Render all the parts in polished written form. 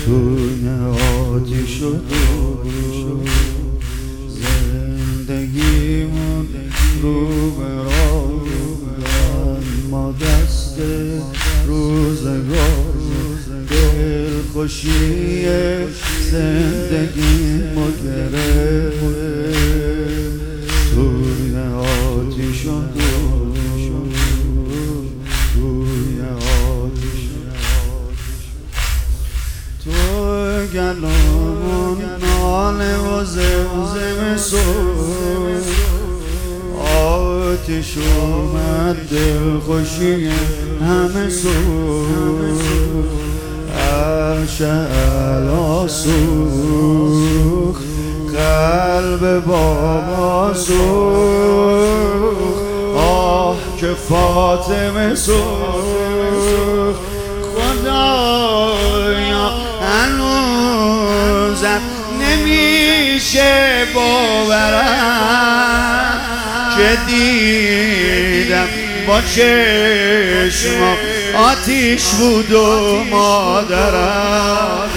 توی آتیش و دور زندگیمون رو به راه ما دست روزگار دلخوشی زندگیمو گرفت توی آتیش و دور توی آتیش تو گلومون ناله و زمزم سوز آتیش اومد دلخوشی همه سوز اشعلا سوخت قلب بابا سوخت آه که فاطمه سوخت خدایا هنوزم نمیشه باورم که دیدم با چشما آتیش بود و مادرم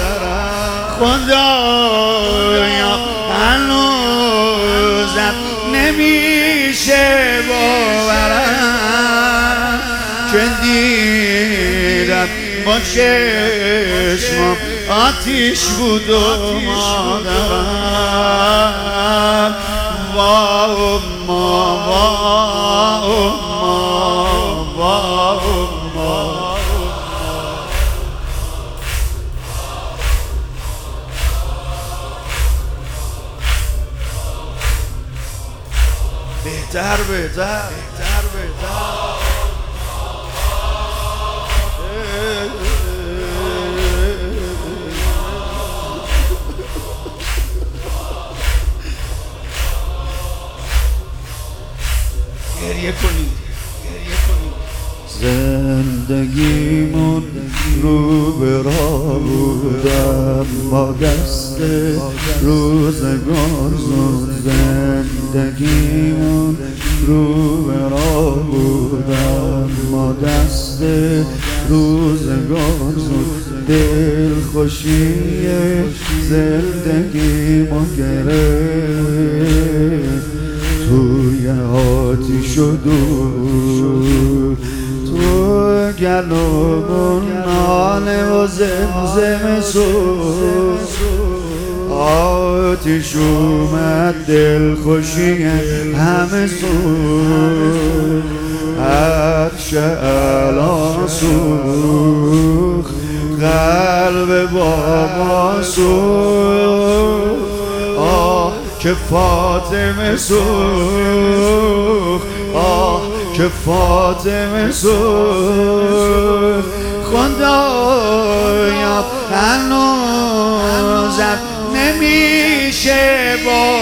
خدایا هنوزم نمیشه باورم که دیدم با چشمم آتیش بود و مادرم وا اما وا اما وا اما بهتر گریه کنید زندگیمون رو به راه بودم با دست روزگار زود زندگیمون رو به راه بودم با دست روزگار زود دلخوشی زندگیمو گرفت توی آتیش و دور تو گلومون ناله و زمزم سوز آتیش اومد دلخوشی همه سوز اشعلا سوخت قلب بابا سوخت آه که فاطمه سوخت آه که فاطمه سوخت خدایا هنوزم نمیشه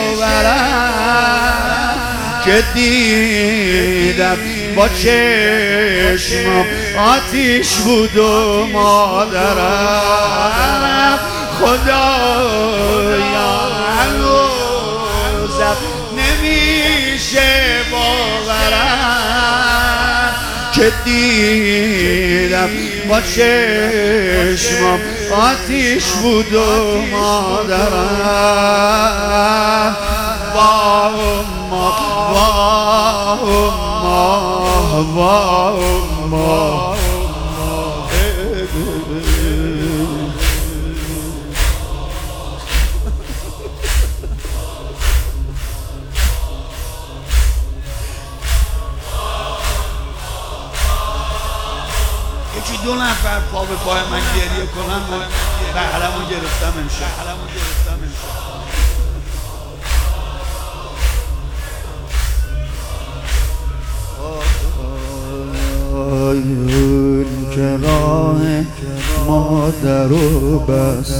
باورم که دیدم با چشمم آتیش بود و مادرم خدایا هنوزم نمیشه باورم که دیدم با چشمم آتیش بود و مادرم وا اما وا اما یکی دو نفر پا به پای من گریه کنم من بهرمو گرفتم امشب اون که راه مادر و بس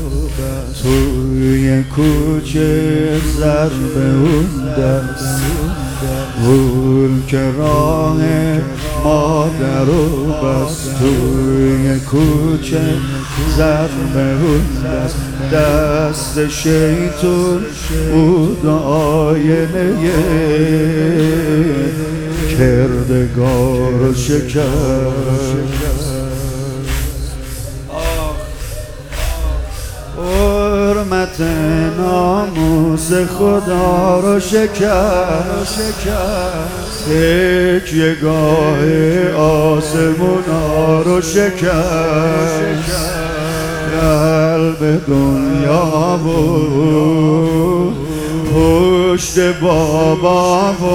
توی کوچه ضرب اون دست اون که راه مادر و بس توی کوچه ضرب اون دست شیطون بود آینه کردگار شکست حرمت ناموس خدا رو شکست، تکیه‌گاه آسمونا رو شکست، قلب دنیا و پشت بابا و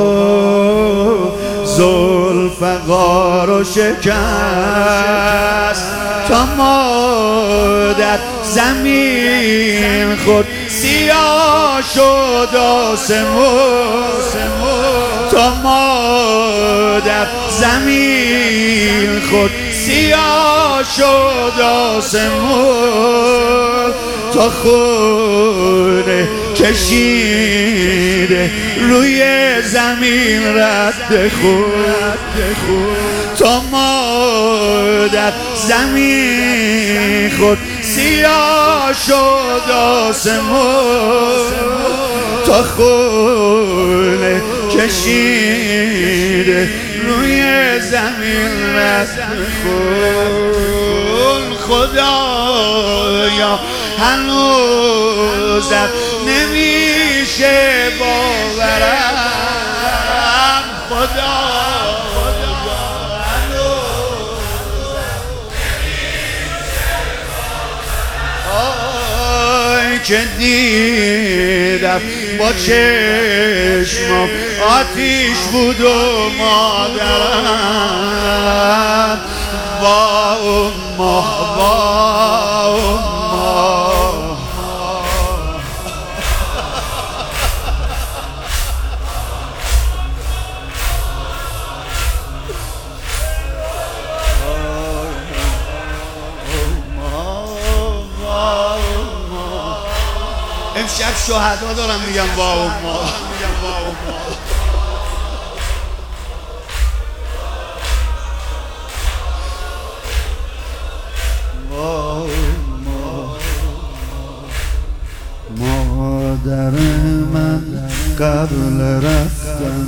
ذوالفقار رو شکست، تا ما در زمین خود سیاه شد آسمون، تا ما در زمین خود سیاه شد آسمون، تا خون کشیده روی زمین رد خون، تا ما در زمین خود سیاه شد آسمون، تا خون کشیده روی زمین رد خون. خدایا هنوزم نمیشه باورم، خدا که دیدم با چشمم آتیش بود و مادرم، وا اما وا اما. امشب شهدا دارم میگم وا اما. مادر من قبل رفتن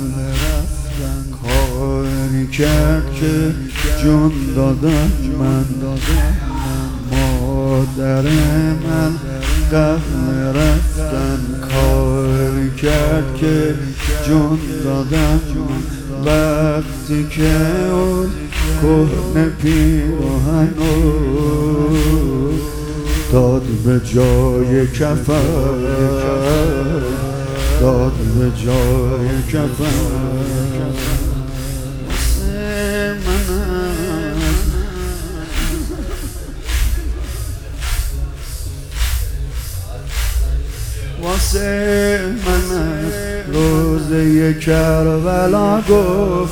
کاری کرد که جون دادم من، مادر من قبل رفتن کاری کرد که جون دادم من، وقتی که اون کهنه پیراهنو داد به جای کفن، داد به جای کفن، واسه من روزه کربلا گفت،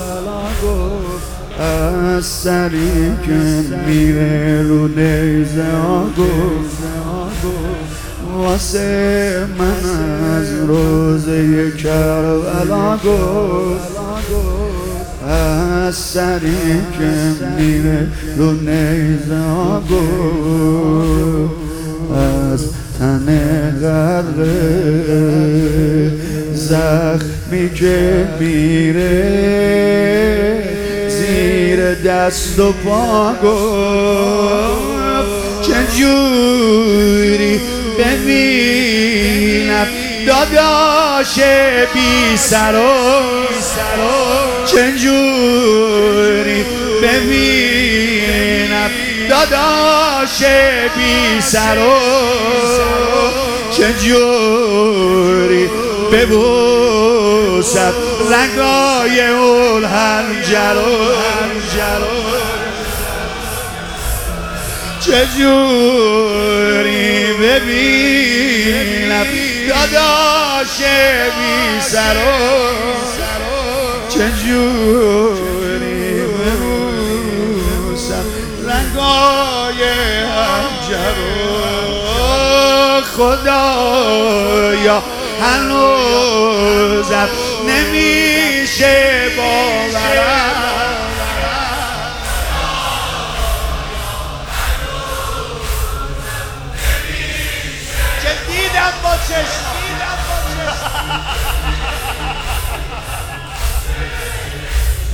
از سری که میره رو نیزه ها گفت، واسه من از روزه کربلا گفت، از سری که میره رو نیزه ها گفت، از تن غرقه زخمی که میره زیر دست و پا گفت، چجوری ببینم داداش بی سر و چجوری ببینم داداش بی سر و چجوری ببوسم رگای اون هنجر چجوری ببینم داداش بی سر و چجوری ببوسم رگای هنجر. خدایا هنوزم نمیشه باورم، که دیدم با چشم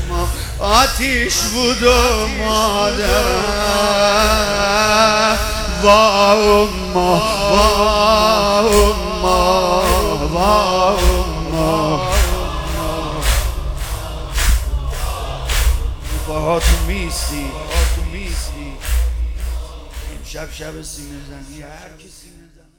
آتیش بود و مادرم، باهات میسی امشب شب سینه زنی هر کی سینه زن